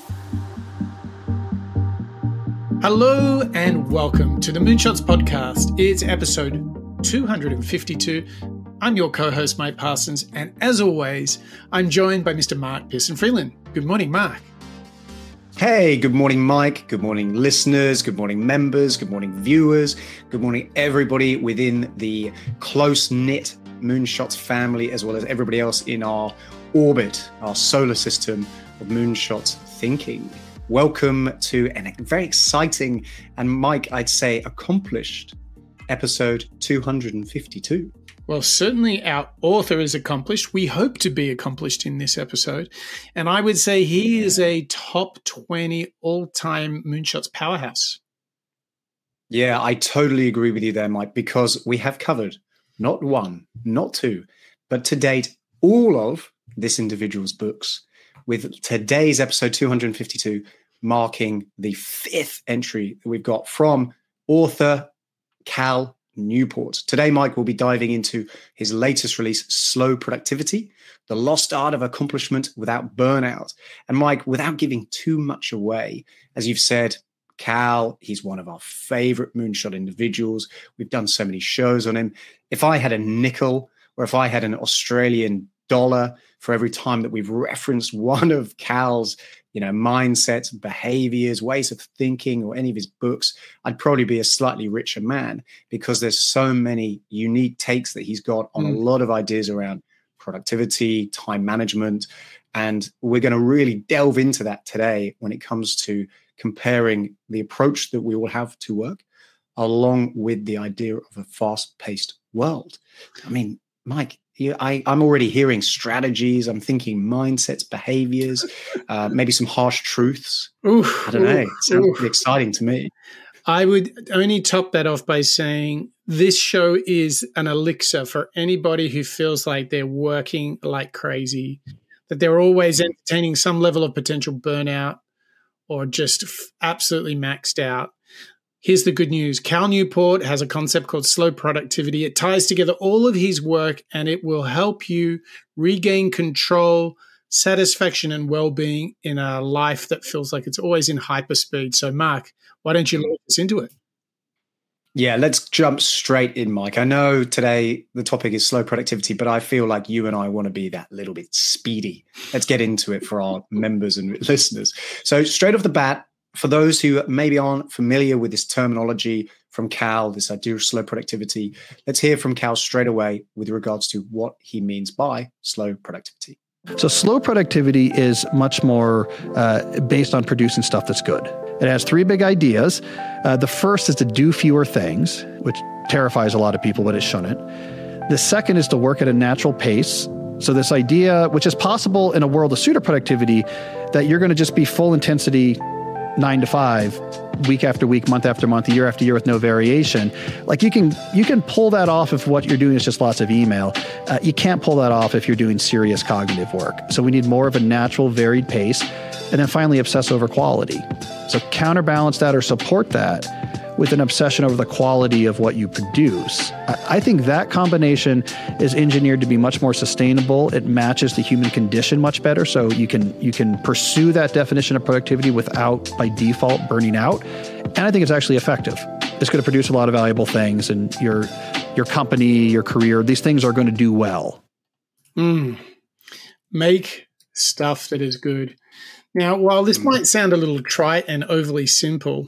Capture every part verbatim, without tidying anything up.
Hello and welcome to the Moonshots Podcast. It's episode two hundred fifty-two. I'm your co-host, Mike Parsons, and as always, I'm joined by Mister Mark Pearson-Freeland. Good morning, Mark. Hey, good morning, Mike. Good morning, listeners. Good morning, members. Good morning, viewers. Good morning, everybody within the close-knit Moonshots family, as well as everybody else in our orbit, our solar system of Moonshots thinking. Welcome to a very exciting and, Mike, I'd say accomplished episode two hundred fifty-two. Well, certainly our author is accomplished. We hope to be accomplished in this episode. And I would say he yeah. is a top twenty all-time Moonshots powerhouse. Yeah, I totally agree with you there, Mike, because we have covered not one, not two, but to date, all of this individual's books, with today's episode two hundred fifty-two marking the fifth entry that we've got from author Cal Newport. Today, Mike will be diving into his latest release, Slow Productivity, The Lost Art of Accomplishment Without Burnout. And Mike, without giving too much away, as you've said, Cal, he's one of our favorite Moonshot individuals. We've done so many shows on him. If I had a nickel or if I had an Australian dollar for every time that we've referenced one of Cal's, you know, mindsets, behaviors, ways of thinking, or any of his books, I'd probably be a slightly richer man, because there's so many unique takes that he's got on mm. a lot of ideas around productivity, time management. And we're going to really delve into that today when it comes to comparing the approach that we will have to work along with the idea of a fast-paced world. I mean, Mike, you, I, I'm already hearing strategies. I'm thinking mindsets, behaviors, uh, maybe some harsh truths. Oof, I don't know. It sounds oof. pretty exciting to me. I would only top that off by saying this show is an elixir for anybody who feels like they're working like crazy, that they're always entertaining some level of potential burnout or just f- absolutely maxed out. Here's the good news. Cal Newport has a concept called slow productivity. It ties together all of his work, and it will help you regain control, satisfaction, and well-being in a life that feels like it's always in hyperspeed. So, Mark, why don't you launch us into it? Yeah, let's jump straight in, Mike. I know today the topic is slow productivity, but I feel like you and I want to be that little bit speedy. Let's get into it for our members and listeners. So straight off the bat, for those who maybe aren't familiar with this terminology from Cal, this idea of slow productivity, let's hear from Cal straight away with regards to what he means by slow productivity. So slow productivity is much more uh, based on producing stuff that's good. It has three big ideas. Uh, the first is to do fewer things, which terrifies a lot of people, but it shouldn't. The second is to work at a natural pace. So this idea, which is possible in a world of pseudo productivity, that you're going to just be full intensity nine to five, week after week, month after month, year after year with no variation. Like you can you can pull that off if what you're doing is just lots of email. Uh, you can't pull that off if you're doing serious cognitive work. So we need more of a natural, varied pace. And then finally, obsess over quality. So counterbalance that or support that with an obsession over the quality of what you produce. I think that combination is engineered to be much more sustainable. It matches the human condition much better. So you can you can pursue that definition of productivity without, by default, burning out. And I think it's actually effective. It's going to produce a lot of valuable things, and your your company, your career, these things are going to do well. Mm. Make stuff that is good. Now, while this mm. might sound a little trite and overly simple,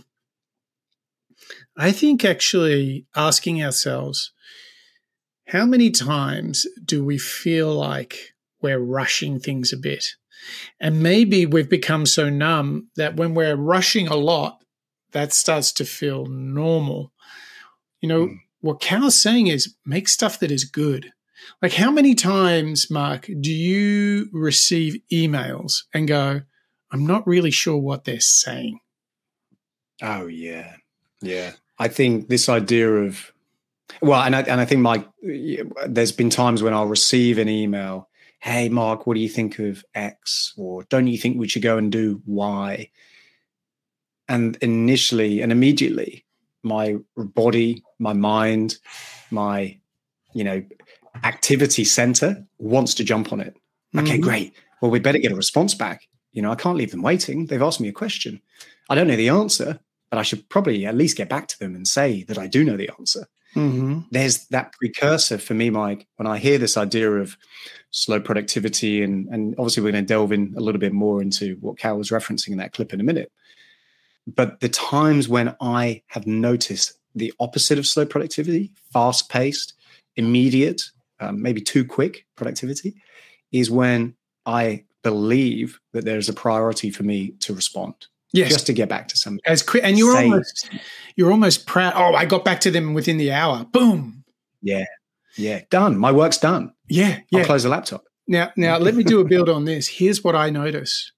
I think actually asking ourselves, how many times do we feel like we're rushing things a bit? And maybe we've become so numb that when we're rushing a lot, that starts to feel normal. You know, mm. what Cal's saying is make stuff that is good. Like how many times, Mark, do you receive emails and go, I'm not really sure what they're saying? Oh, yeah. Yeah. I think this idea of, well, and I, and I think, Mike, there's been times when I'll receive an email, hey, Mark, what do you think of X? Or don't you think we should go and do Y? And initially and immediately, my body, my mind, my, you know, activity center wants to jump on it. Mm-hmm. Okay, great. Well, we better get a response back. You know, I can't leave them waiting. They've asked me a question. I don't know the answer, but I should probably at least get back to them and say that I do know the answer. Mm-hmm. There's that precursor for me, Mike, when I hear this idea of slow productivity, and, and obviously we're going to delve in a little bit more into what Cal was referencing in that clip in a minute. But the times when I have noticed the opposite of slow productivity, fast-paced, immediate, um, maybe too quick productivity, is when I believe that there's a priority for me to respond. Yes. Just to get back to something. As quick, and you're Say, almost you're almost proud. Oh, I got back to them within the hour. Boom. Yeah. Yeah. Done. My work's done. Yeah. Yeah. I'll close the laptop. Now, now let me do a build on this. Here's what I notice.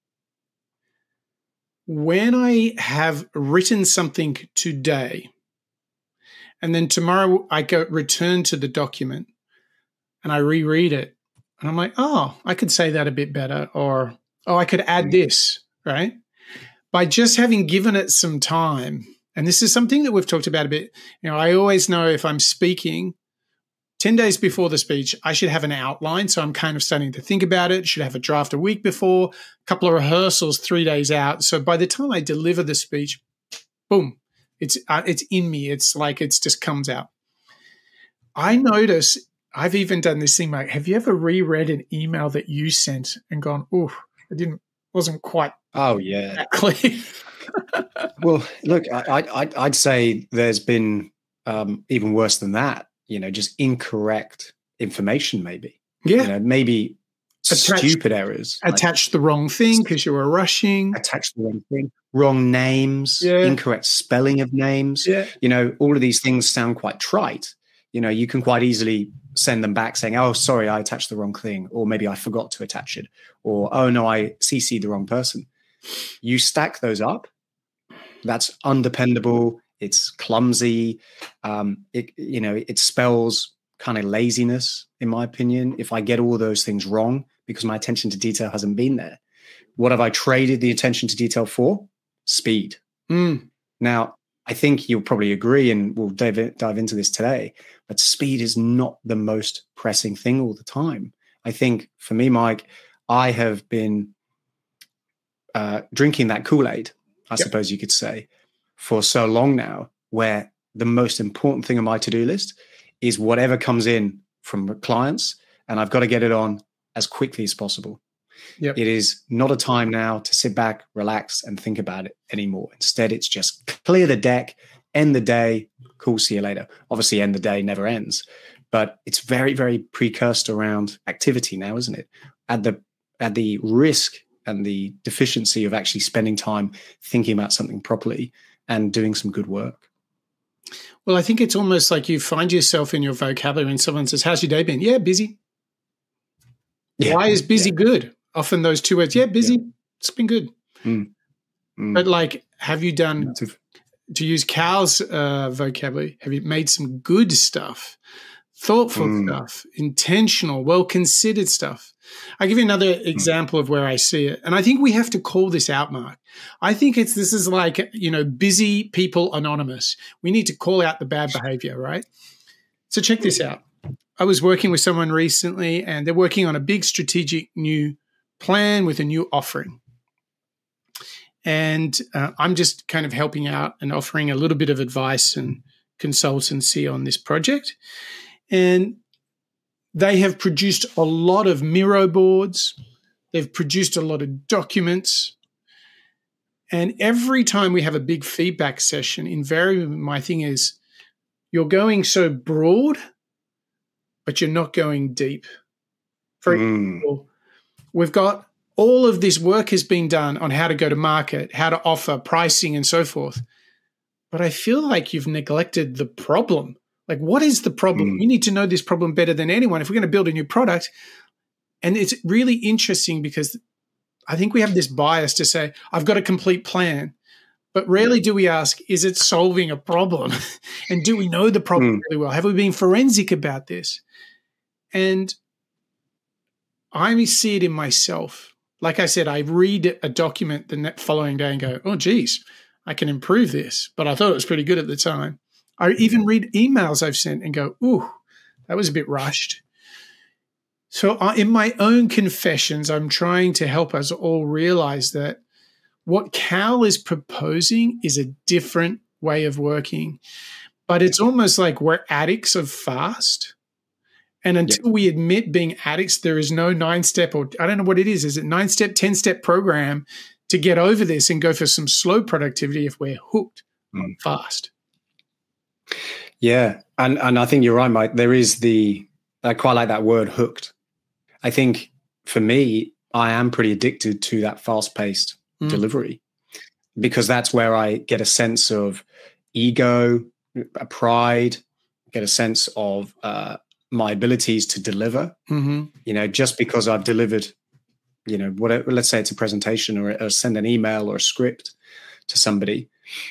When I have written something today, and then tomorrow I go return to the document and I reread it, and I'm like, oh, I could say that a bit better, or oh, I could add this, right? By just having given it some time, and this is something that we've talked about a bit. You know, I always know if I'm speaking ten days before the speech, I should have an outline. So I'm kind of starting to think about it. Should have a draft a week before, a couple of rehearsals three days out. So by the time I deliver the speech, boom, it's uh, it's in me. It's like it's just comes out. I notice I've even done this thing, Mike. Have you ever reread an email that you sent and gone, "Oh, I didn't, wasn't quite." Oh yeah, that clear. Well, look, I, I, I'd say there's been um, even worse than that. You know, just incorrect information, maybe. Yeah, you know, maybe attached, stupid errors. Attached like, the wrong thing because you were rushing. Attached the wrong thing. Wrong names. Yeah. Incorrect spelling of names. Yeah. You know, all of these things sound quite trite. You know, you can quite easily send them back saying, "Oh, sorry, I attached the wrong thing," or maybe I forgot to attach it, or "Oh no, I C C'd the wrong person." You stack those up. That's undependable. It's clumsy. Um, it, you know, it spells kind of laziness, in my opinion, if I get all those things wrong because my attention to detail hasn't been there. What have I traded the attention to detail for? Speed. Mm. Now, I think you'll probably agree, and we'll dive, dive into this today, but speed is not the most pressing thing all the time. I think for me, Mike, I have been uh, drinking that Kool-Aid, I yep. suppose you could say, for so long now, where the most important thing on my to-do list is whatever comes in from clients, and I've got to get it on as quickly as possible. Yep. It is not a time now to sit back, relax, and think about it anymore. Instead, it's just clear the deck, end the day, cool, see you later. Obviously, end the day never ends, but it's very, very precursed around activity now, isn't it? At the at the risk and the deficiency of actually spending time thinking about something properly and doing some good work. Well, I think it's almost like you find yourself in your vocabulary and someone says, "How's your day been?" Yeah, busy. Yeah. Why is busy yeah. good? Often those two words, yeah, busy, yeah. it's been good. Mm. Mm. But like, have you done, to use Cal's uh, vocabulary, have you made some good stuff, thoughtful mm. stuff, intentional, well-considered stuff? I'll give you another example mm. of where I see it. And I think we have to call this out, Mark. I think it's this is like, you know, busy people anonymous. We need to call out the bad behavior, right? So check this out. I was working with someone recently, and they're working on a big strategic new plan with a new offering. And uh, I'm just kind of helping out and offering a little bit of advice and consultancy on this project. And they have produced a lot of Miro boards. They've produced a lot of documents. And every time we have a big feedback session, invariably my thing is, you're going so broad, but you're not going deep. For mm. example, we've got all of this work has been done on how to go to market, how to offer pricing and so forth. But I feel like you've neglected the problem. Like, what is the problem? Mm. You need to know this problem better than anyone if we're going to build a new product. And it's really interesting because I think we have this bias to say, I've got a complete plan. But rarely do we ask, is it solving a problem? And do we know the problem mm. really well? Have we been forensic about this? And I see it in myself. Like I said, I read a document the following day and go, oh, geez, I can improve this. But I thought it was pretty good at the time. I even read emails I've sent and go, ooh, that was a bit rushed. So I, in my own confessions, I'm trying to help us all realize that what Cal is proposing is a different way of working, but it's almost like we're addicts of fast. And until yep. we admit being addicts, there is no nine-step, or I don't know what it is. Is it nine-step, ten-step program to get over this and go for some slow productivity if we're hooked mm. on fast? Yeah, and and I think you're right, Mike. There is the, I quite like that word, hooked. I think for me, I am pretty addicted to that fast-paced mm. delivery, because that's where I get a sense of ego, pride, get a sense of uh, my abilities to deliver. Mm-hmm. You know, just because I've delivered, you know, whatever, let's say it's a presentation or, or send an email or a script to somebody,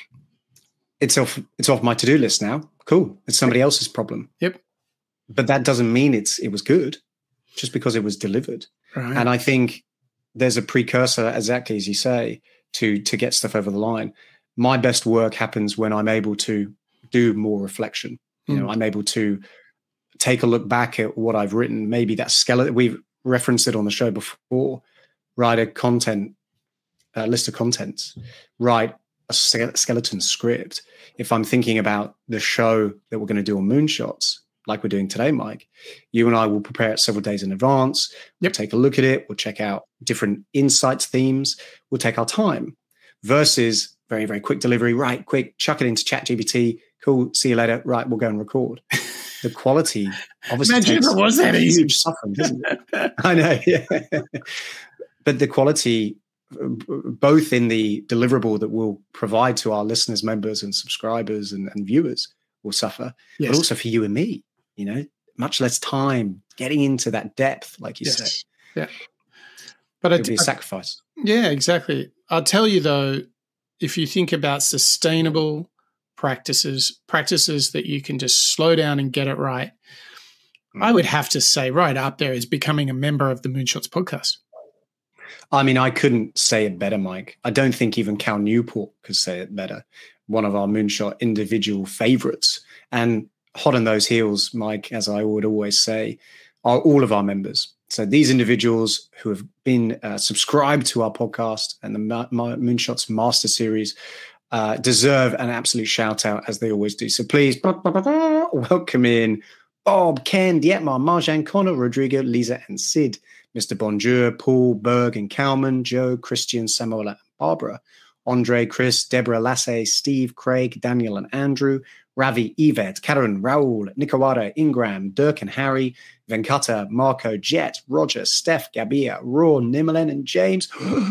it's off, it's off my to-do list now. Cool. It's somebody else's problem. Yep. But that doesn't mean it's it was good just because it was delivered. Right. And I think there's a precursor, exactly as you say, to to get stuff over the line. My best work happens when I'm able to do more reflection. You mm. know, I'm able to take a look back at what I've written. Maybe that skeleton, we've referenced it on the show before, write a content, a list of contents, write a skeleton script. If I'm thinking about the show that we're going to do on Moonshots, like we're doing today, Mike, you and I will prepare it several days in advance. Yep. We'll take a look at it. We'll check out different insights, themes. We'll take our time versus very, very quick delivery. Right, quick, chuck it into ChatGPT. Cool, see you later. Right, we'll go and record. The quality obviously Imagine takes if it was that easy. Huge suffering, doesn't it? I know, yeah. But the quality, both in the deliverable that we'll provide to our listeners, members, and subscribers and, and viewers, will suffer, yes. but also for you and me. You know, much less time getting into that depth, like you yes. say. Yeah, but it'll be a sacrifice. Yeah, exactly. I'll tell you though, if you think about sustainable practices, practices that you can just slow down and get it right, mm. I would have to say right up there is becoming a member of the Moonshots podcast. I mean, I couldn't say it better, Mike. I don't think even Cal Newport could say it better. One of our Moonshot individual favorites. And hot on those heels, Mike, as I would always say, are all of our members. So these individuals who have been uh, subscribed to our podcast and the Ma- Ma- Moonshots Master Series uh, deserve an absolute shout out, as they always do. So please, blah, blah, blah, blah, welcome in Bob, Ken, Dietmar, Marjan, Connor, Rodrigo, Lisa, and Sid, Mister Bonjour, Paul, Berg, and Kalman, Joe, Christian, Samuela, and Barbara, Andre, Chris, Deborah, Lasse, Steve, Craig, Daniel, and Andrew, Ravi, Yvette, Karen, Raul, Nikawada, Ingram, Dirk and Harry, Venkata, Marco, Jet, Roger, Steph, Gabia, Raw, Nimalen, and James.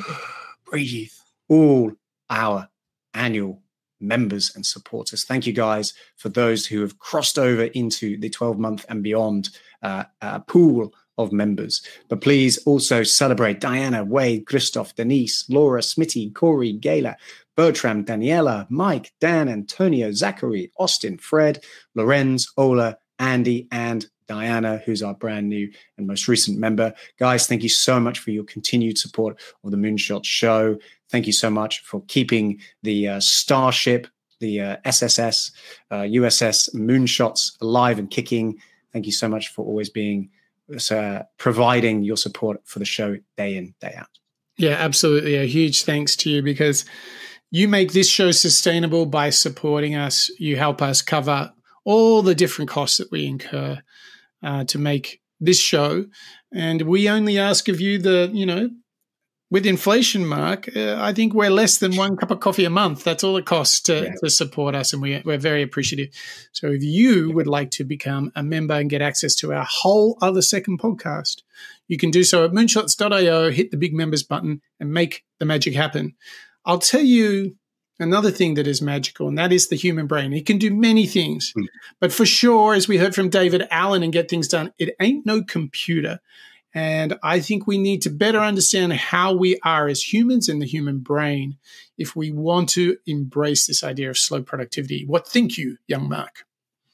Breathe. All our annual members and supporters. Thank you guys for those who have crossed over into the twelve-month and beyond uh, uh, pool of members. But please also celebrate Diana, Wade, Christoph, Denise, Laura, Smitty, Corey, Gayla, Bertram, Daniela, Mike, Dan, Antonio, Zachary, Austin, Fred, Lorenz, Ola, Andy, and Diana, who's our brand new and most recent member. Guys, thank you so much for your continued support of the Moonshot Show. Thank you so much for keeping the uh, Starship, the uh, S S S, uh, U S S Moonshots alive and kicking. Thank you so much for always being uh, providing your support for the show day in, day out. Yeah, absolutely. A huge thanks to you, because you make this show sustainable by supporting us. You help us cover all the different costs that we incur uh, to make this show. And we only ask of you the, you know, with inflation, Mark, uh, I think we're less than one cup of coffee a month. That's all it costs to, yeah. to support us, and we, we're very appreciative. So if you would like to become a member and get access to our whole other second podcast, you can do so at moonshots dot io, hit the big members button, and make the magic happen. I'll tell you another thing that is magical, and that is the human brain. It can do many things, mm. but for sure, as we heard from David Allen and Get Things Done, it ain't no computer. And I think we need to better understand how we are as humans in the human brain if we want to embrace this idea of slow productivity. What think you, young Mark?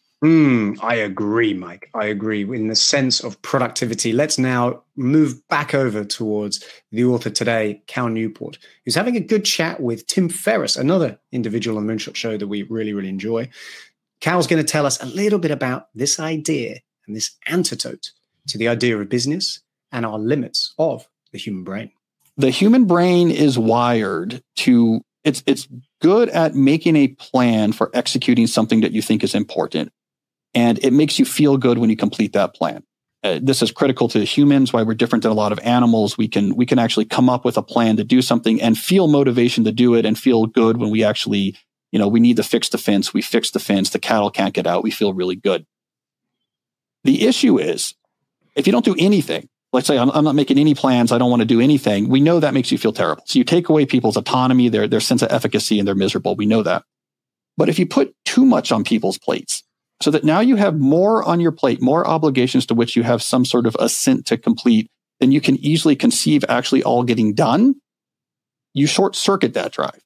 Mm, I agree, Mike. I agree. In the sense of productivity, let's now move back over towards the author today, Cal Newport, who's having a good chat with Tim Ferriss, another individual on the Moonshot Show that we really, really enjoy. Cal's going to tell us a little bit about this idea and this antidote to the idea of business and our limits of the human brain? The human brain is wired to, it's, it's good at making a plan for executing something that you think is important. And it makes you feel good when you complete that plan. Uh, this is critical to humans, why we're different than a lot of animals. We can, we can actually come up with a plan to do something and feel motivation to do it and feel good when we actually, you know, we need to fix the fence. We fix the fence. The cattle can't get out. We feel really good. The issue is, if you don't do anything, let's say I'm, I'm not making any plans, I don't want to do anything, we know that makes you feel terrible. So you take away people's autonomy, their, their sense of efficacy, and they're miserable. We know that. But if you put too much on people's plates, so that now you have more on your plate, more obligations to which you have some sort of assent to complete, then you can easily conceive actually all getting done, you short circuit that drive.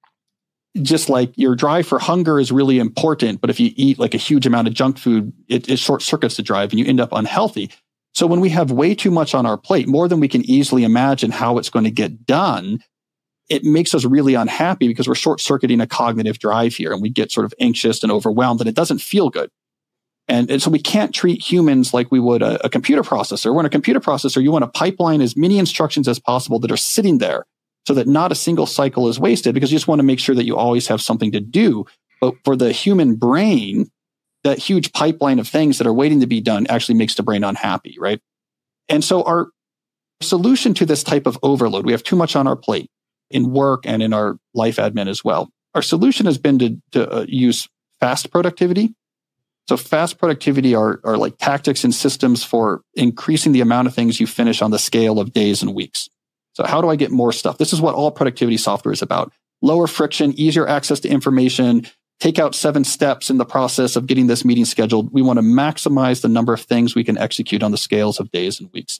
Just like your drive for hunger is really important, but if you eat like a huge amount of junk food, it, it short circuits the drive and you end up unhealthy. So when we have way too much on our plate, more than we can easily imagine how it's going to get done, it makes us really unhappy because we're short circuiting a cognitive drive here and we get sort of anxious and overwhelmed and it doesn't feel good. And, and so we can't treat humans like we would a, a computer processor. When a computer processor, you want to pipeline as many instructions as possible that are sitting there so that not a single cycle is wasted because you just want to make sure that you always have something to do. But for the human brain, that huge pipeline of things that are waiting to be done actually makes the brain unhappy, right? And so our solution to this type of overload, we have too much on our plate in work and in our life admin as well. Our solution has been to, to uh, use fast productivity. So fast productivity are, are like tactics and systems for increasing the amount of things you finish on the scale of days and weeks. So how do I get more stuff? This is what all productivity software is about. Lower friction, easier access to information, take out seven steps in the process of getting this meeting scheduled. We want to maximize the number of things we can execute on the scales of days and weeks.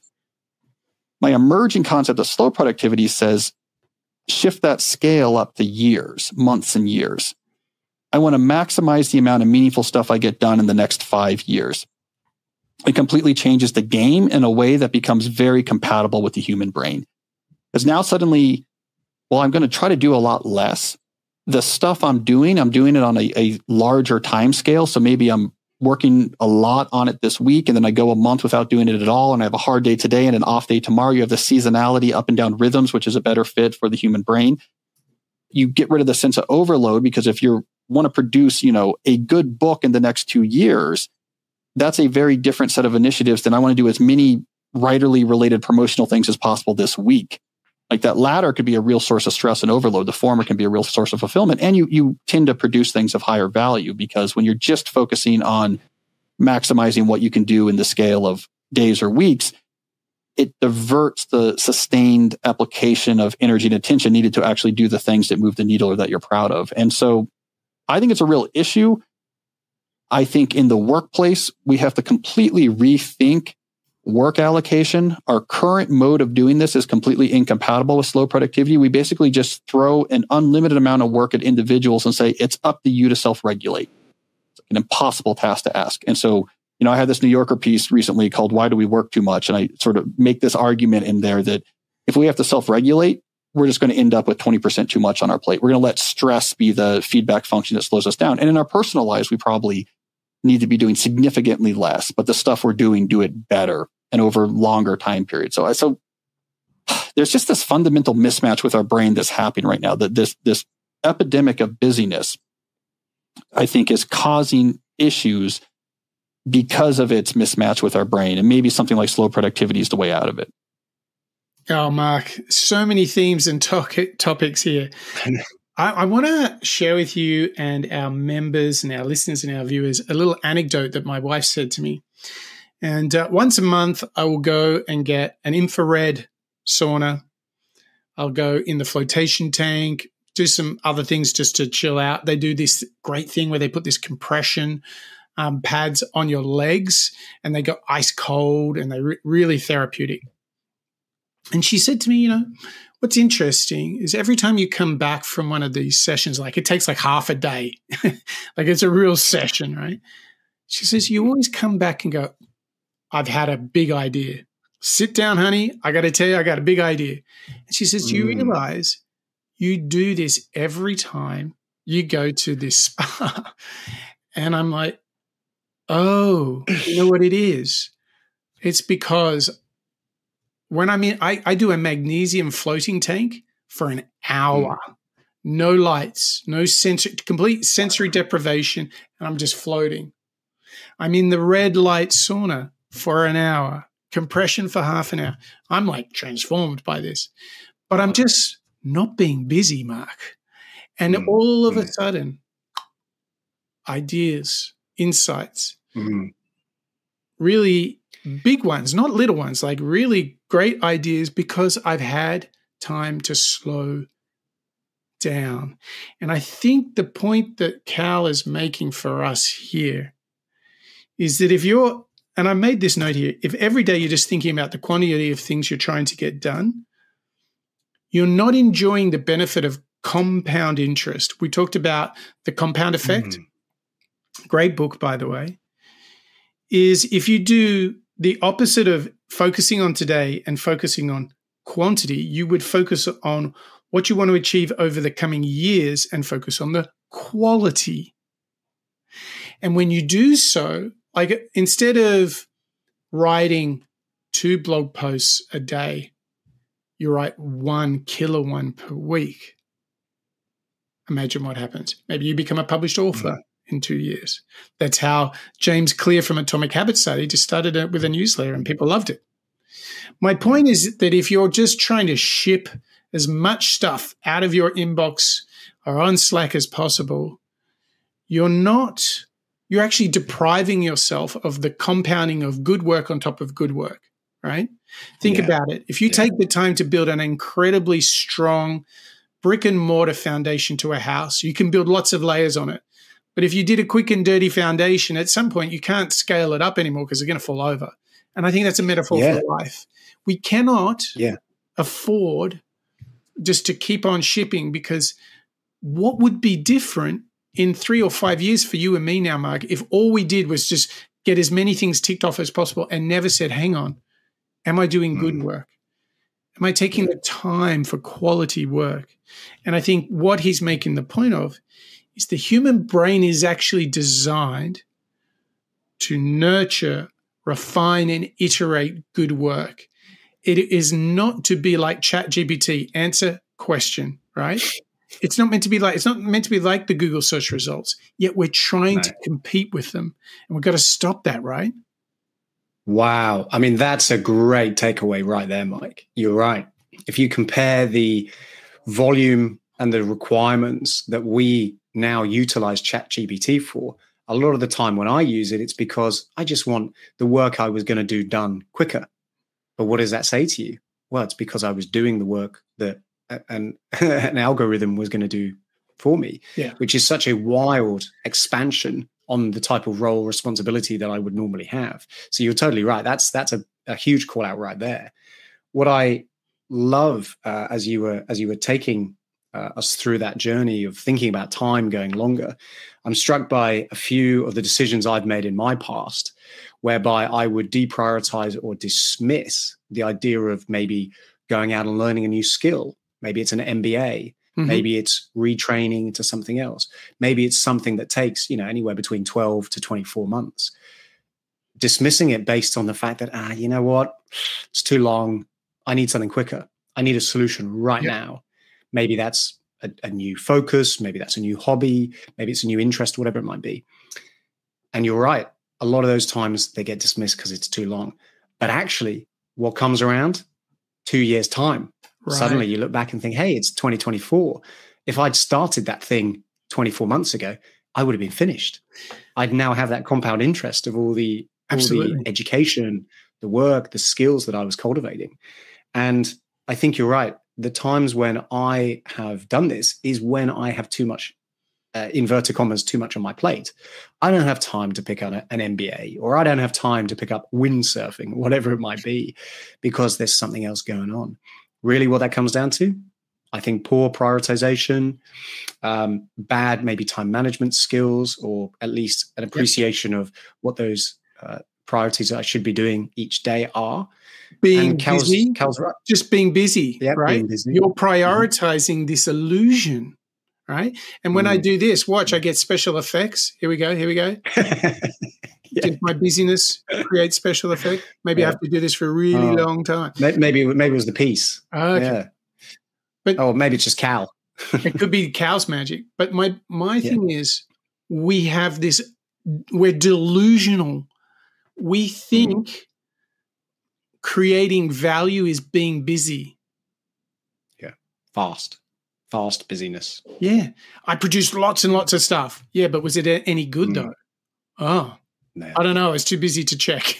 My emerging concept of slow productivity says, shift that scale up to years, months and years. I want to maximize the amount of meaningful stuff I get done in the next five years. It completely changes the game in a way that becomes very compatible with the human brain. Because now suddenly, well, I'm going to try to do a lot less. The stuff I'm doing, I'm doing it on a, a larger time scale. So maybe I'm working a lot on it this week, and then I go a month without doing it at all, and I have a hard day today and an off day tomorrow. You have the seasonality, up and down rhythms, which is a better fit for the human brain. You get rid of the sense of overload because if you want to produce, you know, a good book in the next two years, that's a very different set of initiatives than I want to do as many writerly related promotional things as possible this week. Like that latter could be a real source of stress and overload. The former can be a real source of fulfillment. And you, you tend to produce things of higher value because when you're just focusing on maximizing what you can do in the scale of days or weeks, it diverts the sustained application of energy and attention needed to actually do the things that move the needle or that you're proud of. And so I think it's a real issue. I think in the workplace, we have to completely rethink work allocation. Our current mode of doing this is completely incompatible with slow productivity. We basically just throw an unlimited amount of work at individuals and say, it's up to you to self-regulate. It's an impossible task to ask. And so, you know, I had this New Yorker piece recently called Why Do We Work Too Much? And I sort of make this argument in there that if we have to self-regulate, we're just going to end up with twenty percent too much on our plate. We're going to let stress be the feedback function that slows us down. And in our personal lives, we probably need to be doing significantly less, but the stuff we're doing, do it better and over longer time periods. So, so there's just this fundamental mismatch with our brain that's happening right now. That this this epidemic of busyness, I think, is causing issues because of its mismatch with our brain. And maybe something like slow productivity is the way out of it. Oh, Mark, so many themes and to- topics here. I, I want to share with you and our members and our listeners and our viewers a little anecdote that my wife said to me. And uh, once a month, I will go and get an infrared sauna. I'll go in the flotation tank, do some other things just to chill out. They do this great thing where they put this compression um, pads on your legs, and they go ice cold, and they're re- really therapeutic. And she said to me, you know, what's interesting is every time you come back from one of these sessions, like it takes like half a day, like it's a real session, right? She says, you always come back and go, I've had a big idea. Sit down, honey. I got to tell you, I got a big idea. And she says, do you Mm. realize you do this every time you go to this spa? And I'm like, oh, you know what it is? It's because when I'm in, I, I do a magnesium floating tank for an hour. Mm. No lights, no sensory, complete sensory deprivation, and I'm just floating. I'm in the red light sauna for an hour, compression for half an hour. I'm like transformed by this, but I'm just not being busy, Mark. And mm. all of mm. a sudden, ideas, insights, mm. really big ones, not little ones, like really great ideas because I've had time to slow down. And I think the point that Cal is making for us here is that if you're, and I made this note here, if every day you're just thinking about the quantity of things you're trying to get done, you're not enjoying the benefit of compound interest. We talked about the compound effect. Mm-hmm. Great book, by the way. Is if you do the opposite of focusing on today and focusing on quantity, you would focus on what you want to achieve over the coming years and focus on the quality. And when you do so, like instead of writing two blog posts a day, you write one killer one per week. Imagine what happens. Maybe you become a published author mm-hmm. in two years. That's how James Clear from Atomic Habits started. He just started it with a newsletter and people loved it. My point is that if you're just trying to ship as much stuff out of your inbox or on Slack as possible, you're not, you're actually depriving yourself of the compounding of good work on top of good work, right? Think yeah. about it. If you yeah. take the time to build an incredibly strong brick and mortar foundation to a house, you can build lots of layers on it. But if you did a quick and dirty foundation, at some point you can't scale it up anymore because it's going to fall over. And I think that's a metaphor yeah. for life. We cannot yeah. afford just to keep on shipping, because what would be different in three or five years for you and me now, Mark, if all we did was just get as many things ticked off as possible and never said, hang on, am I doing mm. good work? Am I taking yeah. the time for quality work? And I think what he's making the point of is the human brain is actually designed to nurture, refine, and iterate good work. It is not to be like ChatGPT, answer question, right? It's not meant to be like, it's not meant to be like the Google search results, yet we're trying no. to compete with them. And we've got to stop that, right? Wow. I mean, that's a great takeaway right there, Mike. You're right. If you compare the volume and the requirements that we now utilize ChatGPT for, a lot of the time when I use it, it's because I just want the work I was going to do done quicker. But what does that say to you? Well, it's because I was doing the work that an, an algorithm was going to do for me, yeah. which is such a wild expansion on the type of role responsibility that I would normally have. So you're totally right. That's that's a, a huge call out right there. What I love uh, as you were as you were taking uh, us through that journey of thinking about time going longer, I'm struck by a few of the decisions I've made in my past, whereby I would deprioritize or dismiss the idea of maybe going out and learning a new skill. Maybe it's an M B A. Mm-hmm. Maybe it's retraining into something else. Maybe it's something that takes, you know, anywhere between twelve to twenty-four months. Dismissing it based on the fact that, ah, you know what, it's too long. I need something quicker. I need a solution right yep. now. Maybe that's a, a new focus. Maybe that's a new hobby. Maybe it's a new interest, whatever it might be. And you're right. A lot of those times they get dismissed because it's too long. But actually, what comes around? Two years' time. Right. Suddenly you look back and think, hey, it's twenty twenty-four. If I'd started that thing twenty-four months ago, I would have been finished. I'd now have that compound interest of all the, all the education, the work, the skills that I was cultivating. And I think you're right. The times when I have done this is when I have too much, uh, inverted commas, too much on my plate. I don't have time to pick up an M B A, or I don't have time to pick up windsurfing, whatever it might be, because there's something else going on. Really what that comes down to, I think poor prioritization, um, bad maybe time management skills, or at least an appreciation yep. of what those uh, priorities I should be doing each day are. Being Cal's, busy, Cal's right. just being busy, yep, right? Being busy. You're prioritizing mm-hmm. this illusion, right? And when mm. I do this, watch, I get special effects. Here we go, here we go. Yeah. Did my busyness create special effect? Maybe yeah. I have to do this for a really oh, long time. Maybe maybe it was the piece. Okay. Yeah. But oh, maybe it's just Cal. It could be Cal's magic. But my my yeah. thing is, we have this. We're delusional. We think mm. creating value is being busy. Yeah, fast, fast busyness. Yeah, I produced lots and lots of stuff. Yeah, but was it any good mm. though? Oh. No. I don't know. It's too busy to check.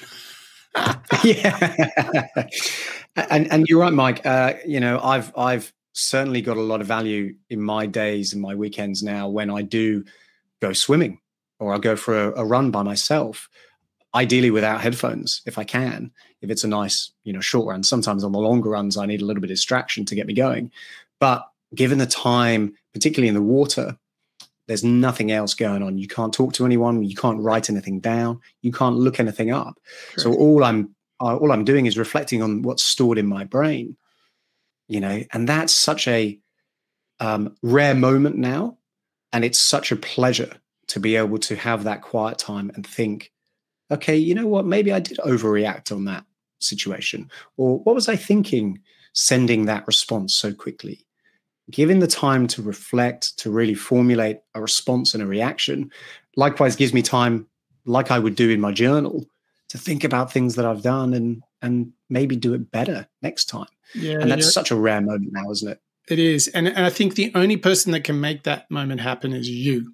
yeah, and and you're right, Mike. Uh, you know, I've I've certainly got a lot of value in my days and my weekends now when I do go swimming or I go for a, a run by myself. Ideally, without headphones, if I can. If it's a nice, you know, short run. Sometimes on the longer runs, I need a little bit of distraction to get me going. But given the time, particularly in the water, there's nothing else going on. You can't talk to anyone. You can't write anything down. You can't look anything up. Correct. So all I'm uh, all I'm doing is reflecting on what's stored in my brain, you know. And that's such a um, rare moment now, and it's such a pleasure to be able to have that quiet time and think, okay, you know what? Maybe I did overreact on that situation, or what was I thinking, sending that response so quickly? Giving the time to reflect, to really formulate a response and a reaction, likewise gives me time, like I would do in my journal, to think about things that I've done and and maybe do it better next time. Yeah, and that's yeah. such a rare moment now, isn't it? It is. And, and I think the only person that can make that moment happen is you.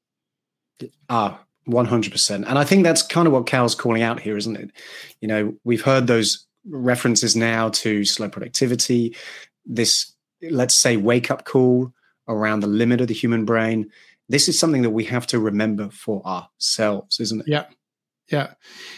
Ah, one hundred percent. And I think that's kind of what Cal's calling out here, isn't it? You know, we've heard those references now to slow productivity, this, let's say, wake-up call around the limit of the human brain. This is something that we have to remember for ourselves, isn't it? Yeah, yeah.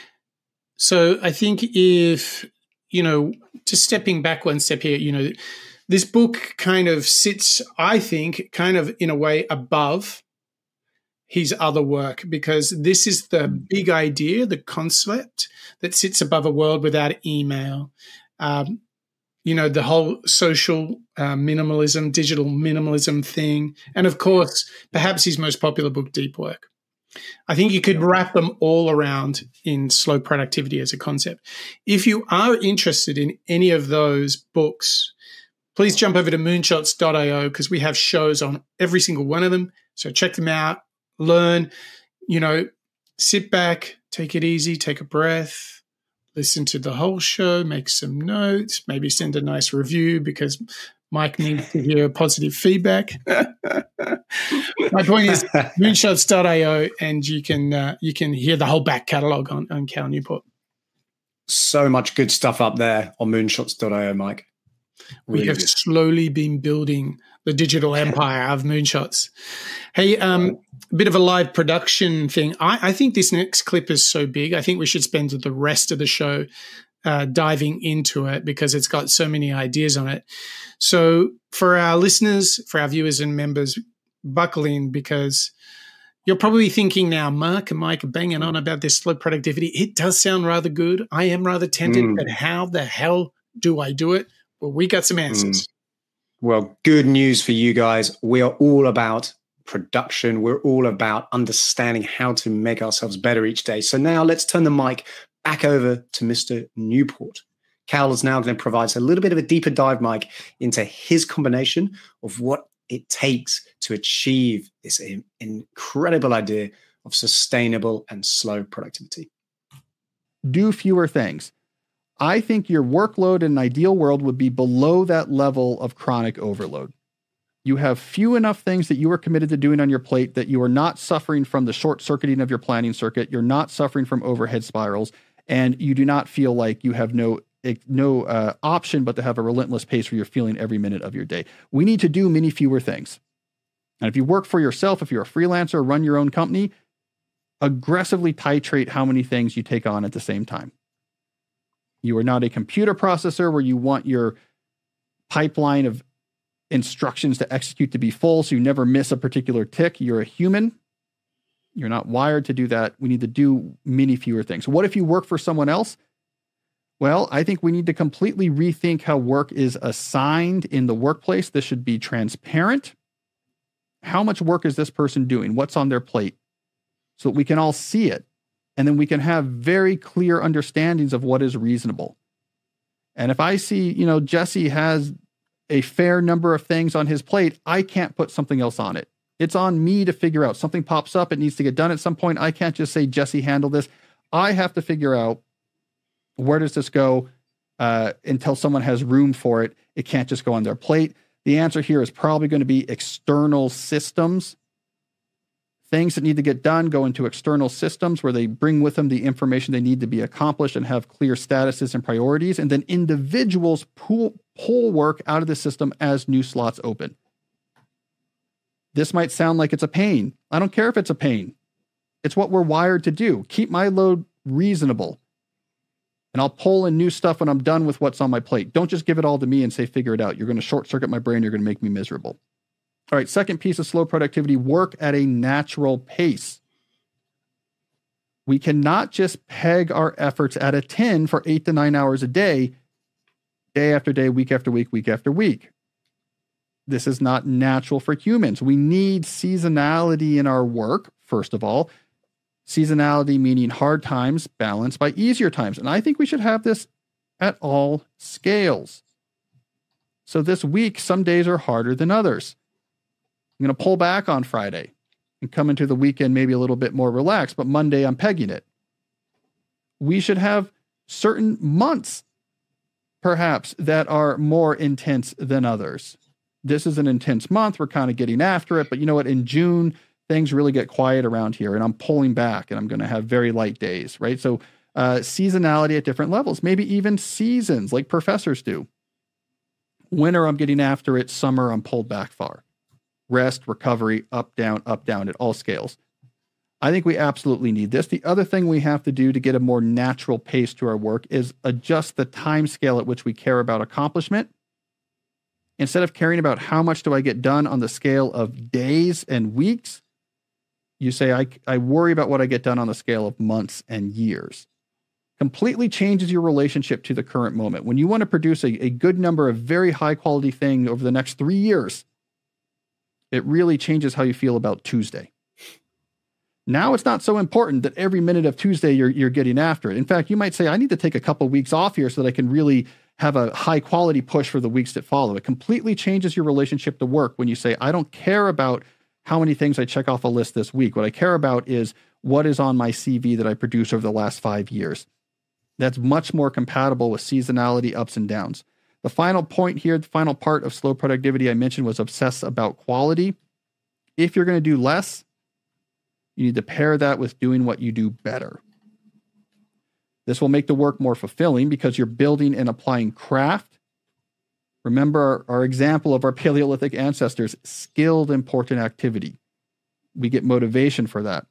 So I think if, you know, just stepping back one step here, you know, this book kind of sits, I think, kind of in a way above his other work, because this is the big idea, the concept that sits above a world without email. Um, you know, the whole social uh, minimalism, digital minimalism thing. And of course, perhaps his most popular book, Deep Work. I think you could wrap them all around in slow productivity as a concept. If you are interested in any of those books, please jump over to moonshots dot io because we have shows on every single one of them. So check them out, learn, you know, sit back, take it easy, take a breath. Listen to the whole show, make some notes, maybe send a nice review because Mike needs to hear positive feedback. My point is moonshots dot io, and you can uh, you can hear the whole back catalogue on, on Cal Newport. So much good stuff up there on moonshots dot io, Mike. Really we have good. slowly been building the digital empire of Moonshots. Hey, um, a bit of a live production thing. I, I think this next clip is so big. I think we should spend the rest of the show uh, diving into it because it's got so many ideas on it. So for our listeners, for our viewers and members, buckle in because you're probably thinking now, Mark and Mike are banging on about this slow productivity. It does sound rather good. I am rather tempted, mm. but how the hell do I do it? Well, we got some answers. Mm. Well, good news for you guys. We are all about production. We're all about understanding how to make ourselves better each day. So now let's turn the mic back over to Mister Newport. Cal is now going to provide us a little bit of a deeper dive, Mike, into his combination of what it takes to achieve this incredible idea of sustainable and slow productivity. Do fewer things. I think your workload in an ideal world would be below that level of chronic overload. You have few enough things that you are committed to doing on your plate that you are not suffering from the short circuiting of your planning circuit. You're not suffering from overhead spirals, and you do not feel like you have no no uh, option but to have a relentless pace where you're feeling every minute of your day. We need to do many fewer things. And if you work for yourself, if you're a freelancer, run your own company, aggressively titrate how many things you take on at the same time. You are not a computer processor where you want your pipeline of instructions to execute to be full so you never miss a particular tick. You're a human. You're not wired to do that. We need to do many fewer things. What if you work for someone else? Well, I think we need to completely rethink how work is assigned in the workplace. This should be transparent. How much work is this person doing? What's on their plate? So that we can all see it. And then we can have very clear understandings of what is reasonable. And if I see, you know, Jesse has a fair number of things on his plate, I can't put something else on it. It's on me to figure out. Something pops up, it needs to get done at some point. I can't just say, Jesse, handle this. I have to figure out, where does this go uh, until someone has room for it. It can't just go on their plate. The answer here is probably going to be external systems. Things that need to get done go into external systems where they bring with them the information they need to be accomplished and have clear statuses and priorities. And then individuals pull, pull work out of the system as new slots open. This might sound like it's a pain. I don't care if it's a pain. It's what we're wired to do. Keep my load reasonable. And I'll pull in new stuff when I'm done with what's on my plate. Don't just give it all to me and say, figure it out. You're going to short circuit my brain. You're going to make me miserable. All right, second piece of slow productivity, work at a natural pace. We cannot just peg our efforts at a ten for eight to nine hours a day, day after day, week after week, week after week. This is not natural for humans. We need seasonality in our work, first of all. Seasonality meaning hard times balanced by easier times. And I think we should have this at all scales. So this week, some days are harder than others. I'm going to pull back on Friday and come into the weekend maybe a little bit more relaxed, but Monday I'm pegging it. We should have certain months, perhaps, that are more intense than others. This is an intense month. We're kind of getting after it, but you know what? In June, things really get quiet around here and I'm pulling back and I'm going to have very light days, right? So uh, seasonality at different levels, maybe even seasons like professors do. Winter, I'm getting after it. Summer, I'm pulled back far. Rest, recovery, up, down, up, down at all scales. I think we absolutely need this. The other thing we have to do to get a more natural pace to our work is adjust the time scale at which we care about accomplishment. Instead of caring about how much do I get done on the scale of days and weeks, you say, I, I worry about what I get done on the scale of months and years. Completely changes your relationship to the current moment. When you want to produce a, a good number of very high quality things over the next three years, it really changes how you feel about Tuesday. Now it's not so important that every minute of Tuesday you're, you're getting after it. In fact, you might say, I need to take a couple of weeks off here so that I can really have a high quality push for the weeks that follow. It completely changes your relationship to work when you say, I don't care about how many things I check off a list this week. What I care about is what is on my C V that I produced over the last five years. That's much more compatible with seasonality, ups and downs. The final point here, the final part of slow productivity I mentioned was obsess about quality. If you're going to do less, you need to pair that with doing what you do better. This will make the work more fulfilling because you're building and applying craft. Remember our, our example of our Paleolithic ancestors, skilled, important activity. We get motivation for that.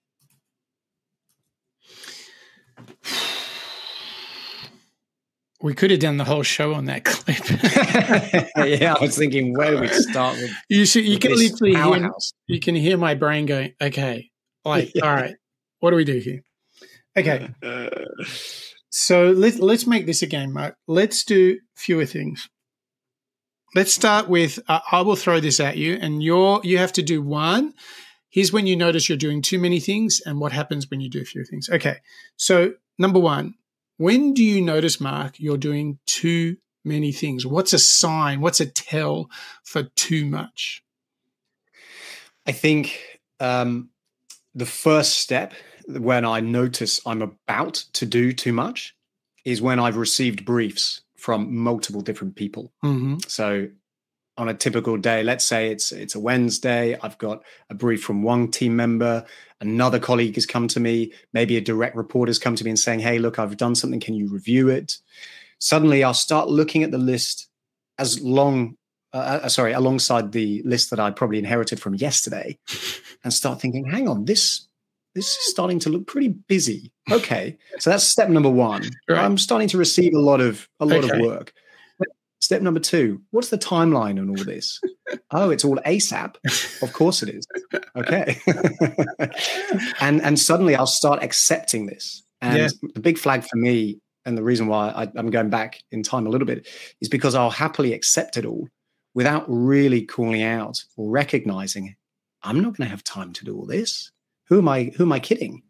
We could have done the whole show on that clip. Yeah, I was thinking, where do we start with? You should. You can literally hear. House. You can hear my brain going, "Okay, like, yeah. All right, what do we do here?" Okay, so let's let's make this a game, Mark. Let's do fewer things. Let's start with. Uh, I will throw this at you, and you're you have to do one. Here's when you notice you're doing too many things, and what happens when you do fewer things. Okay, so number one. When do you notice, Mark, you're doing too many things? What's a sign? What's a tell for too much? I think um, the first step when I notice I'm about to do too much is when I've received briefs from multiple different people. Mm-hmm. So on a typical day, let's say it's it's a Wednesday, I've got a brief from one team member, another colleague has come to me, maybe a direct report has come to me and saying, hey, look, I've done something, can you review it? Suddenly I'll start looking at the list as long, uh, sorry, alongside the list that I probably inherited from yesterday and start thinking, hang on, this, this is starting to look pretty busy. Okay, so that's step number one. Right. I'm starting to receive a lot of a lot okay. of work. Step number two, what's the timeline on all this? Oh, it's all ASAP. Of course it is. Okay. and and suddenly I'll start accepting this. And yeah. the big flag for me, and the reason why I, I'm going back in time a little bit, is because I'll happily accept it all without really calling out or recognizing I'm not going to have time to do all this. Who am I? Who am I kidding?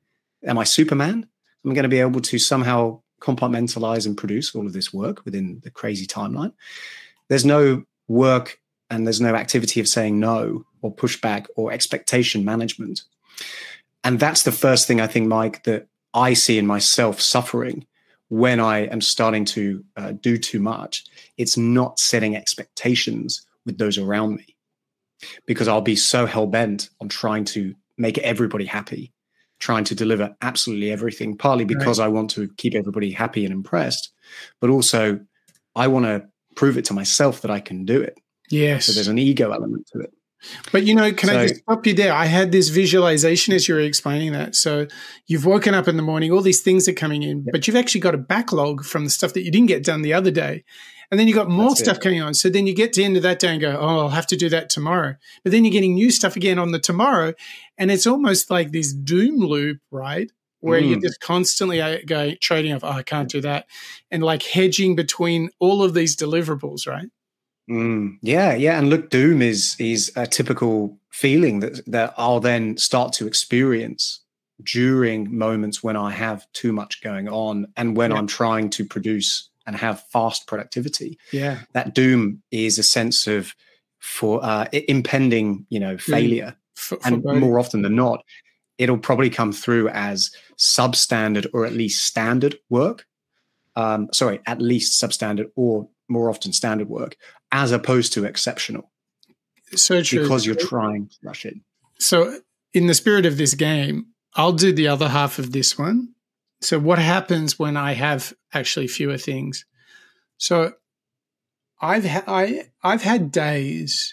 am I Superman? I'm going to be able to somehow compartmentalize and produce all of this work within the crazy timeline. There's no work and there's no activity of saying no or pushback or expectation management. And that's the first thing I think, Mike, that I see in myself suffering when I am starting to uh, do too much. It's not setting expectations with those around me, because I'll be so hell-bent on trying to make everybody happy, trying to deliver absolutely everything, partly because right. I want to keep everybody happy and impressed, but also I want to prove it to myself that I can do it. Yes. So there's an ego element to it. But, you know, can so, I just stop you there? I had this visualization as you were explaining that. So you've woken up in the morning, all these things are coming in, yep. but you've actually got a backlog from the stuff that you didn't get done the other day. And then you've got more That's stuff it. coming on. So then you get to the end of that day and go, oh, I'll have to do that tomorrow. But then you're getting new stuff again on the tomorrow. And it's almost like this doom loop, right? Where mm. you're just constantly going, trading off, oh, I can't do that. And like hedging between all of these deliverables, right? Mm, yeah, yeah. And look, doom is is a typical feeling that, that I'll then start to experience during moments when I have too much going on and when yeah. I'm trying to produce and have fast productivity. Yeah. That doom is a sense of for uh, impending, you know, failure. For, for and both. More often than not, it'll probably come through as substandard or at least standard work. Um, sorry, at least substandard or more often standard work, as opposed to exceptional. So true. Because you're trying to rush it. So in the spirit of this game, I'll do the other half of this one. So what happens when I have actually fewer things? So I've ha- I I've had days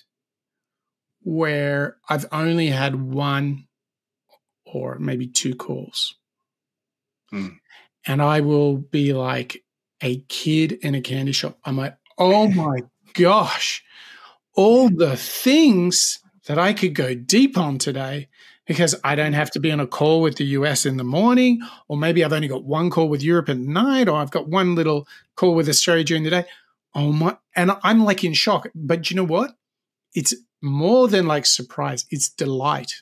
where I've only had one or maybe two calls. Mm. And I will be like a kid in a candy shop. I'm like, oh my gosh, all the things that I could go deep on today, because I don't have to be on a call with the U S in the morning, or maybe I've only got one call with Europe at night, or I've got one little call with Australia during the day. Oh my, and I'm like in shock. But you know what? It's more than like surprise. It's delight.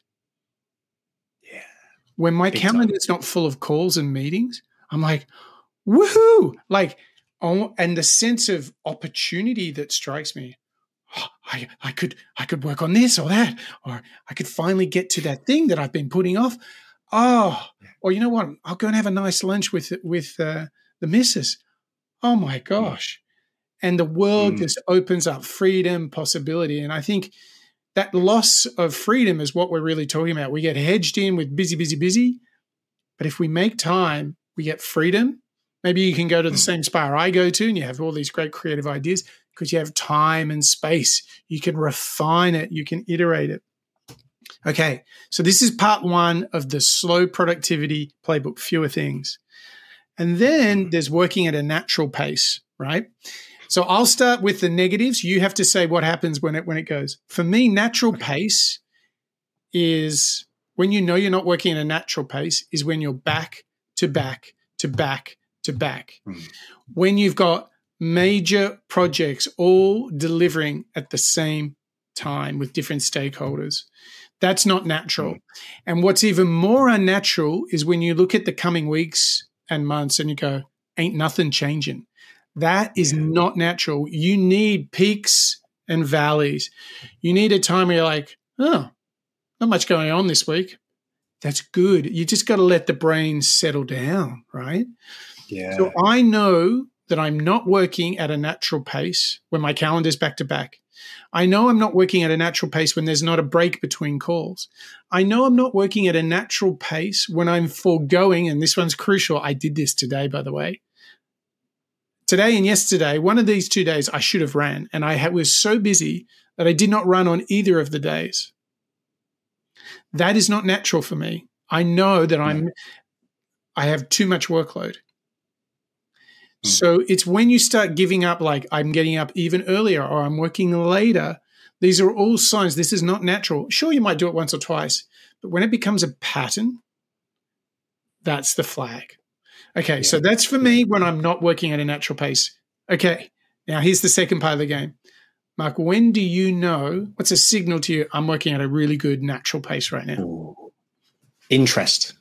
Yeah. When my Big calendar is not full of calls and meetings, I'm like, woohoo! Like, oh, and the sense of opportunity that strikes me. Oh, I, I could I could work on this or that, or I could finally get to that thing that I've been putting off. Oh, or you know what? I'll go and have a nice lunch with with uh, the missus. Oh my gosh! And the world mm. just opens up freedom, possibility, and I think that loss of freedom is what we're really talking about. We get hedged in with busy, busy, busy, but if we make time, we get freedom. Maybe you can go to the mm. same spa I go to, and you have all these great creative ideas. Because you have time and space. You can refine it. You can iterate it. Okay, so this is part one of the slow productivity playbook, fewer things. And then there's working at a natural pace, right? So I'll start with the negatives. You have to say what happens when it when it goes. For me, natural pace is when you know you're not working at a natural pace is when you're back to back to back to back. Mm. When you've got major projects all delivering at the same time with different stakeholders. That's not natural. And what's even more unnatural is when you look at the coming weeks and months and you go, ain't nothing changing. That is not natural. You need peaks and valleys. You need a time where you're like, oh, not much going on this week. That's good. You just got to let the brain settle down, right? Yeah. So I know that I'm not working at a natural pace when my calendar's back to back. I know I'm not working at a natural pace when there's not a break between calls. I know I'm not working at a natural pace when I'm foregoing, and this one's crucial. I did this today, by the way. Today and yesterday, one of these two days, I should have ran, and I was so busy that I did not run on either of the days. That is not natural for me. I know that I'm, I have too much workload. So it's when you start giving up, like I'm getting up even earlier or I'm working later. These are all signs. This is not natural. Sure, you might do it once or twice, but when it becomes a pattern, that's the flag. Okay, yeah. So that's for me when I'm not working at a natural pace. Okay, now here's the second part of the game. Mark, when do you know, what's a signal to you, I'm working at a really good natural pace right now? Ooh. Interest.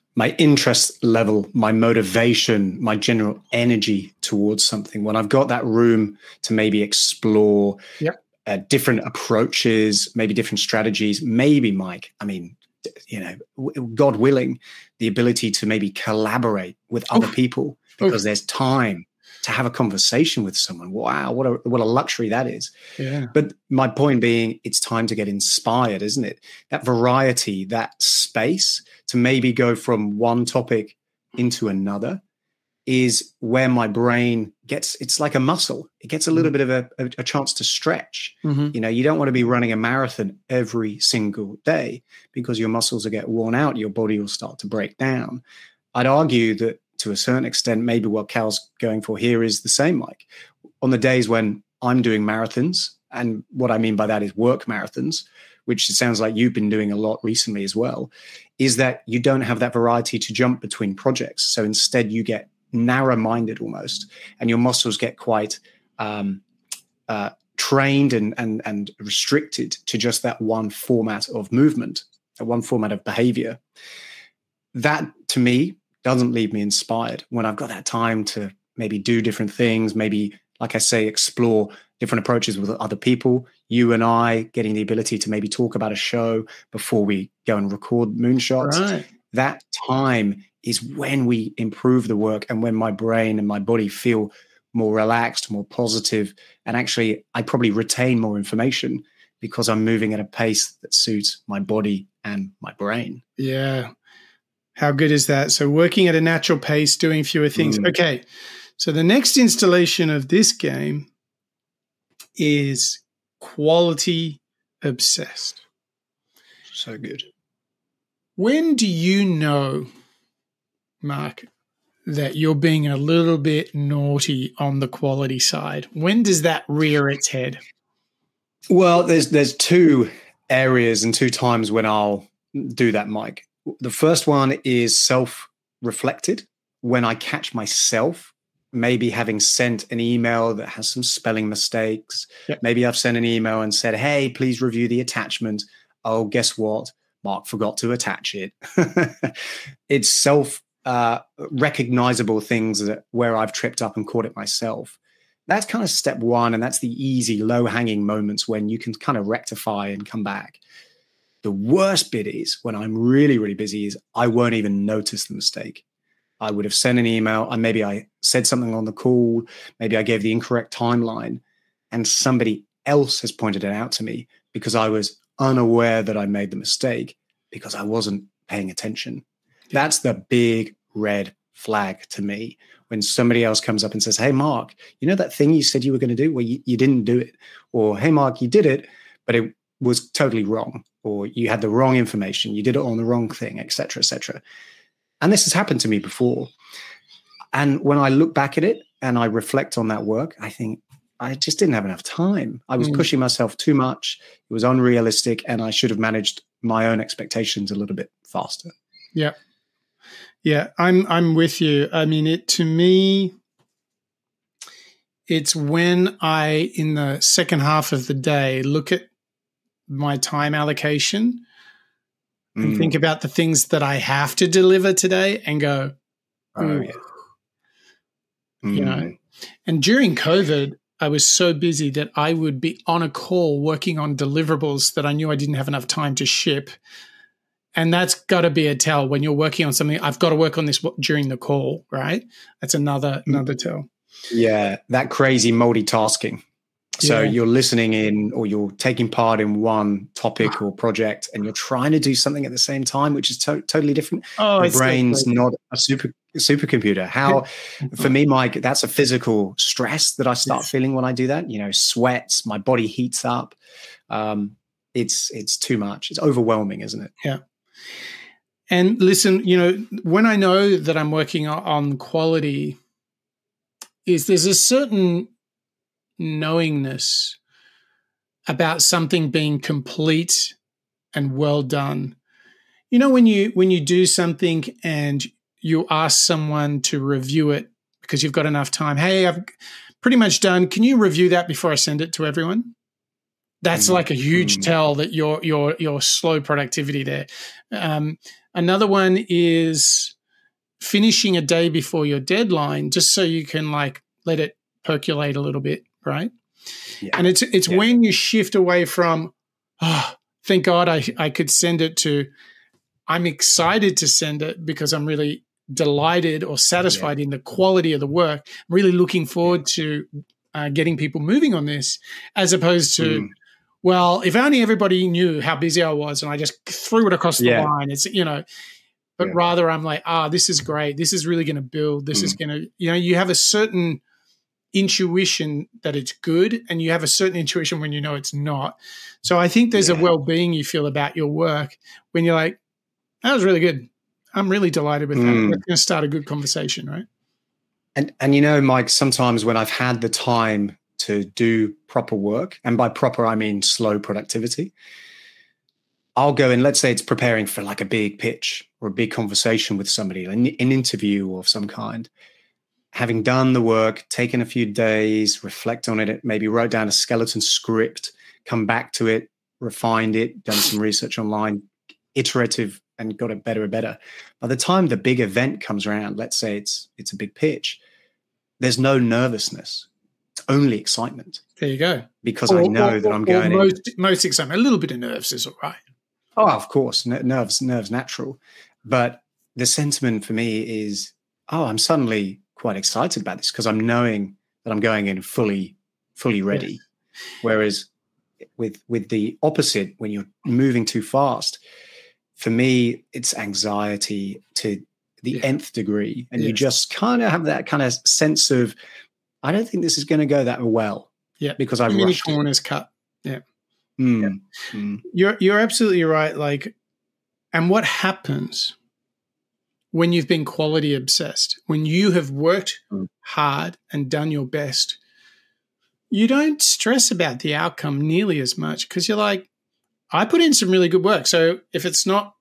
my interest level, my motivation, my general energy towards something, when I've got that room to maybe explore Yep. uh, different approaches, maybe different strategies, maybe, Mike, I mean, you know, God willing, the ability to maybe collaborate with other Oof. people because Oof. there's time to have a conversation with someone. Wow, what a what a luxury that is. Yeah. But my point being, it's time to get inspired, isn't it? That variety, that space to maybe go from one topic into another is where my brain gets, it's like a muscle. It gets a little bit of a, a, a chance to stretch. Mm-hmm. You know, you don't want to be running a marathon every single day because your muscles will get worn out. Your body will start to break down. I'd argue that to a certain extent, maybe what Cal's going for here is the same, Mike. On the days when I'm doing marathons, and what I mean by that is work marathons, which it sounds like you've been doing a lot recently as well, is that you don't have that variety to jump between projects. So instead you get narrow-minded almost, and your muscles get quite um, uh, trained and, and, and restricted to just that one format of movement, that one format of behavior. That, to me, doesn't leave me inspired when I've got that time to maybe do different things, maybe, like I say, explore different approaches with other people. You and I getting the ability to maybe talk about a show before we go and record moonshots. Right. That time is when we improve the work and when my brain and my body feel more relaxed, more positive, and actually I probably retain more information because I'm moving at a pace that suits my body and my brain. Yeah. How good is that? So working at a natural pace, doing fewer things. Mm. Okay. So the next installation of this game is quality obsessed. So good. When do you know, Mark, that you're being a little bit naughty on the quality side? When does that rear its head? Well, there's there's two areas and two times when I'll do that, Mike. The first one is self-reflected, when I catch myself maybe having sent an email that has some spelling mistakes. Yep. Maybe I've sent an email and said, hey, please review the attachment. Oh, guess what? Mark forgot to attach it. It's self uh, recognizable things that where I've tripped up and caught it myself. That's kind of step one. And that's the easy, low hanging moments when you can kind of rectify and come back. The worst bit is when I'm really, really busy is I won't even notice the mistake. I would have sent an email and maybe I said something on the call. Maybe I gave the incorrect timeline and somebody else has pointed it out to me because I was unaware that I made the mistake because I wasn't paying attention. That's the big red flag to me when somebody else comes up and says, hey, Mark, you know that thing you said you were going to do? Well, you, you didn't do it. Or, hey, Mark, you did it, but it was totally wrong. Or you had the wrong information. You did it on the wrong thing, et cetera, et cetera. And this has happened to me before. And when I look back at it and I reflect on that work, I think I just didn't have enough time. I was mm. pushing myself too much. It was unrealistic. And I should have managed my own expectations a little bit faster. Yeah. Yeah, I'm I'm with you. I mean, it to me, it's when I, in the second half of the day, look at my time allocation and mm. think about the things that I have to deliver today and go, oh, yeah. Mm. You know. And during COVID, I was so busy that I would be on a call working on deliverables that I knew I didn't have enough time to ship. And that's got to be a tell when you're working on something. I've got to work on this during the call, right? That's another another tell. Yeah, that crazy multitasking. So yeah. You're listening in or you're taking part in one topic or project and you're trying to do something at the same time, which is to- totally different. Oh, Your brain's so not a super supercomputer. How, for me, Mike, that's a physical stress that I start yes. feeling when I do that. You know, sweats, my body heats up. Um, it's it's too much. It's overwhelming, isn't it? Yeah. And listen, you know, when I know that I'm working on quality, is there's a certain knowingness about something being complete and well done. You know, when you when you do something and you ask someone to review it because you've got enough time, hey, I've pretty much done. Can you review that before I send it to everyone? That's mm. like a huge mm. tell that you're you're you're slow productivity there. Um, Another one is finishing a day before your deadline, just so you can like let it percolate a little bit, right? Yeah. And it's it's yeah. when you shift away from, oh, thank God I, I could send it, to I'm excited to send it because I'm really delighted or satisfied yeah. in the quality of the work. I'm really looking forward yeah. to uh, getting people moving on this, as opposed to, mm. well, if only everybody knew how busy I was and I just threw it across the yeah. line. It's, you know, but yeah. rather I'm like, ah, oh, this is great. This is really going to build. This mm. is going to, you know, you have a certain intuition that it's good, and you have a certain intuition when you know it's not. So I think there's yeah. a well-being you feel about your work when you're like, that was really good. I'm really delighted with mm. that. We're going to start a good conversation, right? And, and you know, Mike, sometimes when I've had the time to do proper work, and by proper, I mean slow productivity, I'll go in, let's say it's preparing for like a big pitch or a big conversation with somebody, an, an interview of some kind. Having done the work, taken a few days, reflect on it, maybe wrote down a skeleton script, come back to it, refined it, done some research online, iterative, and got it better and better. By the time the big event comes around, let's say it's it's a big pitch, there's no nervousness. It's only excitement. There you go. Because or, I know or, that I'm going most, in. Most excitement. A little bit of nerves is all right. Oh, of course. Nerves, nerves natural. But the sentiment for me is, oh, I'm suddenly quite excited about this because I'm knowing that I'm going in fully, fully ready. Yes. Whereas with with the opposite, when you're moving too fast, for me, it's anxiety to the yeah. nth degree. And yes. you just kind of have that kind of sense of, I don't think this is going to go that well. Yeah. Because I've many rushed corners it. cut. Yeah. Mm. yeah. Mm. You're you're absolutely right. Like, and what happens when you've been quality obsessed, when you have worked mm. hard and done your best, you don't stress about the outcome nearly as much because you're like, I put in some really good work. So if it's not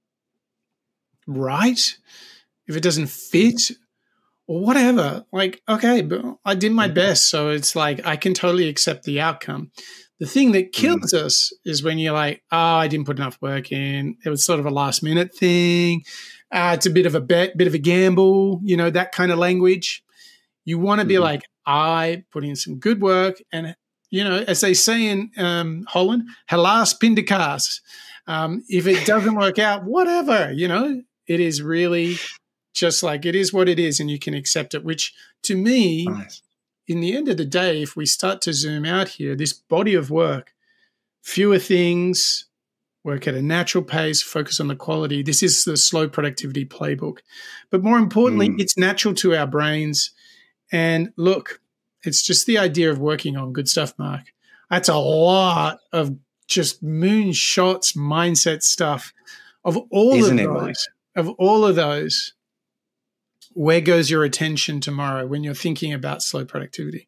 right, if it doesn't fit or whatever, like, okay, but I did my best. So it's like, I can totally accept the outcome. The thing that kills mm. us is when you're like, oh, I didn't put enough work in. It was sort of a last minute thing. Uh, it's a bit of a bet, bit of a gamble, you know, that kind of language. You want to be mm. like, I put in some good work, and, you know, as they say in um, Holland, helaas pindakaas. Um, if it doesn't work out, whatever, you know, it is really just like, it is what it is, and you can accept it, which to me, nice. In the end of the day, if we start to zoom out here, this body of work, fewer things, work at a natural pace, focus on the quality. This is the slow productivity playbook. But more importantly, mm. it's natural to our brains. And look, it's just the idea of working on good stuff, Mark. That's a lot of just moonshots, mindset stuff. Of all Isn't of those, of all of those, where goes your attention tomorrow when you're thinking about slow productivity?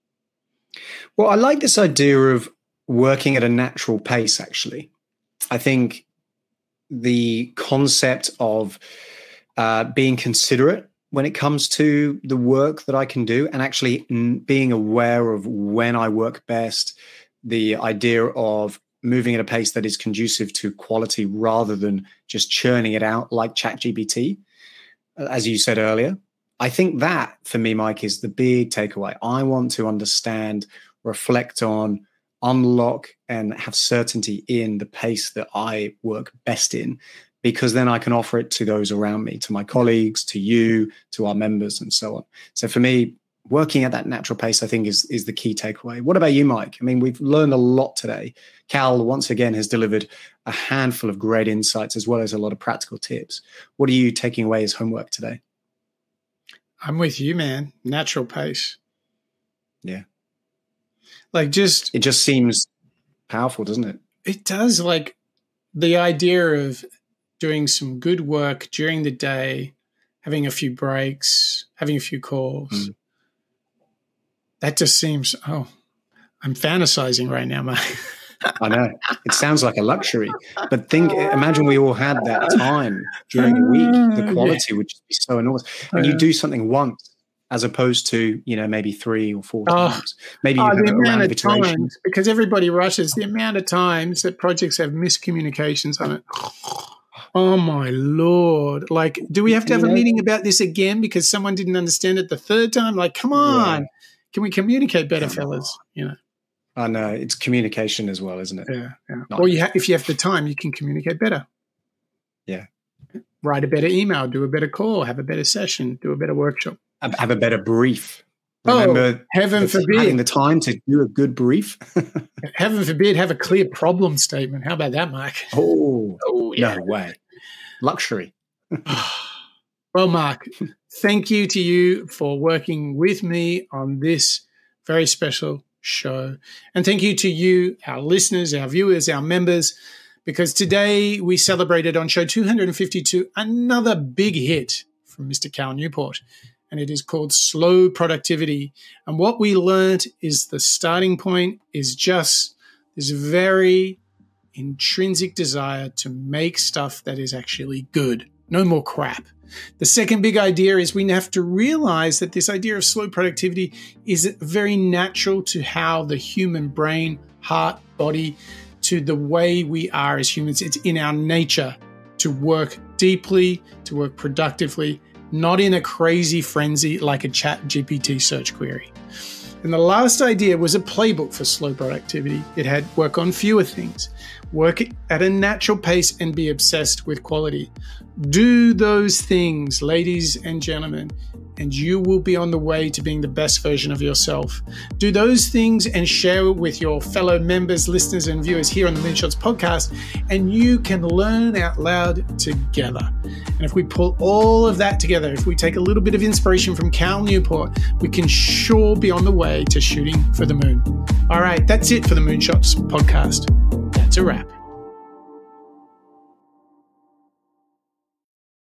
Well, I like this idea of working at a natural pace, actually. I think the concept of uh, being considerate when it comes to the work that I can do, and actually n- being aware of when I work best, the idea of moving at a pace that is conducive to quality rather than just churning it out like ChatGPT, as you said earlier. I think that, for me, Mike, is the big takeaway. I want to understand, reflect on, unlock, and have certainty in the pace that I work best in, because then I can offer it to those around me, to my colleagues, to you, to our members, and so on. So for me, working at that natural pace, I think, is, is the key takeaway. What about you, Mike? I mean, we've learned a lot today. Cal, once again, has delivered a handful of great insights as well as a lot of practical tips. What are you taking away as homework today? I'm with you, man. Natural pace. Yeah. Like just... It just seems powerful, doesn't it? It does. Like the idea of doing some good work during the day, having a few breaks, having a few calls. Mm. That just seems, oh, I'm fantasizing right now, Mike. I know. It sounds like a luxury. But think, imagine we all had that time during the week. The quality yeah. would just be so enormous. And you do something once as opposed to, you know, maybe three or four oh. times. Maybe you oh, have the a amount round of of iterations. Times, because everybody rushes, the amount of times that projects have miscommunications on it. Oh my Lord. Like, do we have to have a meeting about this again because someone didn't understand it the third time? Like, come on. Yeah. Can we communicate better, come fellas? On. You know. I know. It's communication as well, isn't it? Yeah. yeah. Or you ha- if you have the time, you can communicate better. Yeah. Write a better email, do a better call, have a better session, do a better workshop. Have a better brief. Remember, oh, heaven forbid. Having the time to do a good brief. Heaven forbid, have a clear problem statement. How about that, Mark? Oh, oh yeah. No way. Luxury. Well, Mark, thank you to you for working with me on this very special show. And thank you to you, our listeners, our viewers, our members, because today we celebrated on show two hundred fifty-two another big hit from Mister Cal Newport, and it is called Slow Productivity. And what we learned is the starting point is just this very intrinsic desire to make stuff that is actually good. No more crap. The second big idea is we have to realize that this idea of slow productivity is very natural to how the human brain, heart, body, to the way we are as humans. It's in our nature to work deeply, to work productively, not in a crazy frenzy like a Chat G P T search query. And the last idea was a playbook for slow productivity. It had work on fewer things, work at a natural pace, and be obsessed with quality. Do those things, ladies and gentlemen, and you will be on the way to being the best version of yourself. Do those things and share it with your fellow members, listeners, and viewers here on the Moonshots podcast, and you can learn out loud together. And if we pull all of that together, if we take a little bit of inspiration from Cal Newport, we can sure be on the way to shooting for the moon. All right, that's it for the Moonshots podcast. That's a wrap.